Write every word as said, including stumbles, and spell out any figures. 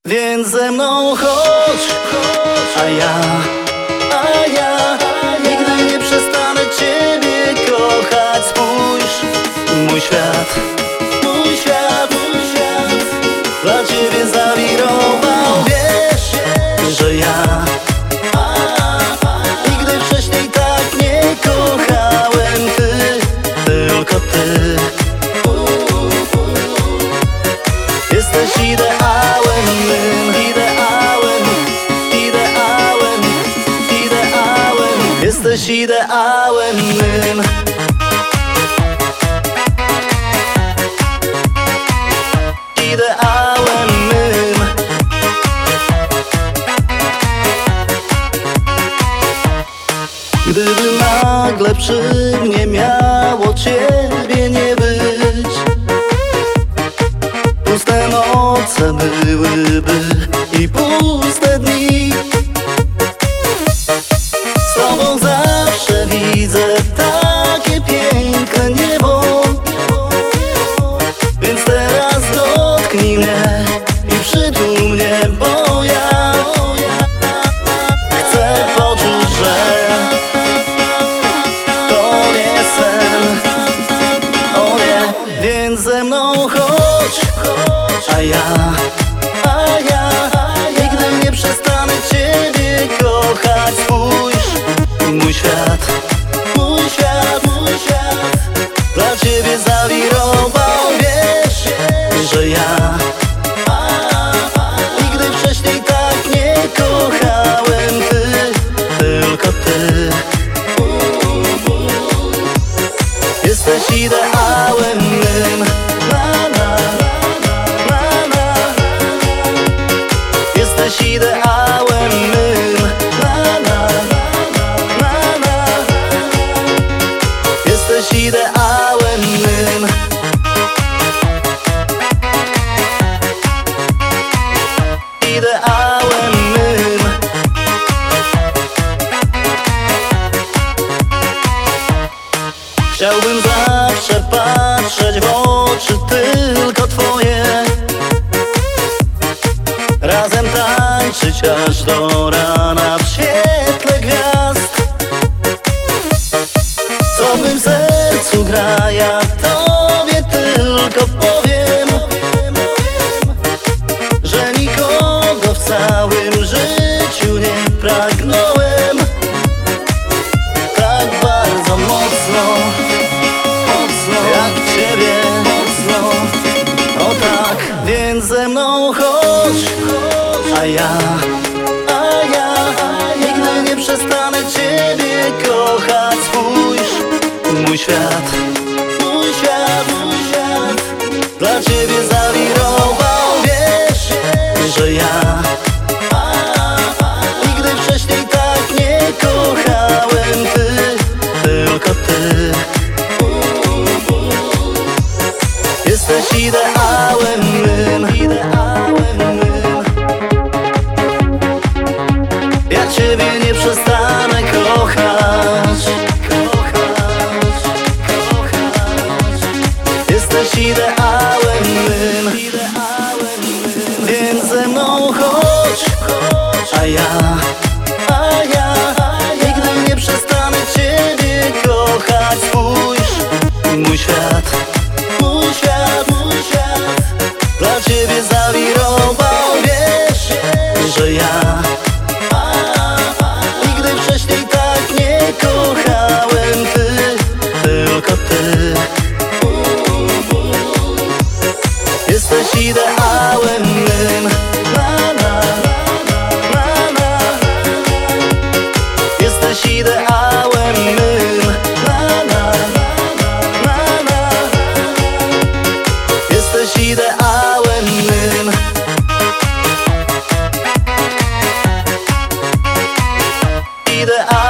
Więc ze mną chodź, a ja, a ja nigdy nie przestanę Ciebie kochać. Spójrz, mój świat, mój świat, mój świat dla Ciebie zawirował. Wiesz, że ja nigdy wcześniej tak nie kochałem. Ty, tylko Ty jesteś ideałem mym, ideałem, ideałem, ideałem. Jesteś ideałem mym. Ideałem mym. Gdyby nagle przy mnie miało Ciebie nie być, puste noce byłyby i puste dni. Z Tobą zawsze widzę takie piękne niebo. Więc teraz dotknij mnie i przytul mnie, bo ja chcę poczuć, że to nie sen. O nie, więc ze mną chodź, a ja, a ja nigdy nie przestanę Ciebie kochać. Spójrz, mój świat, mój świat, mój świat dla Ciebie zawirował. Wiesz, że ja nigdy wcześniej tak nie kochałem. Ty, tylko Ty jesteś ideałem mym. Na, na, na, na. Jesteś ideałem mym. Na, na, na, na. Jesteś ideałem mym. Ideałem mym. Chciałbym zawsze patrzeć w oczy tylko Twoje, razem tańczyć aż do rana w świetle gwiazd. Co w mym sercu gra, ja Tobie tylko powiem, że nikogo w całym życiu nie pragnąłem tak bardzo mocno, mocno jak Ciebie, mocno. O tak, więc ze mną chodź, a ja, a ja nigdy nie przestanę Ciebie kochać. Spójrz, mój świat, mój świat, mój świat dla Ciebie zawirował. Wiesz, że ja nigdy wcześniej tak nie kochałem. Ty, tylko Ty jesteś ideałem mym, ideałem mym. Ja Ciebie nie przestanę kochać, kochać, kochać. Jesteś ideałem mym, ideałem mym. Więc ze mną chodź, a ja, a ja nigdy nie przestanę Ciebie kochać. Spójrz, mój świat, mój świat, mój świat dla Ciebie zawirował. Wiesz, że ja nigdy wcześniej tak nie kochałem. Ty, tylko Ty jesteś ideałem mym. Na, na, na, na. Jesteś ideałem mym. Na, na, na, na. Jesteś ideałem mym. Ideałem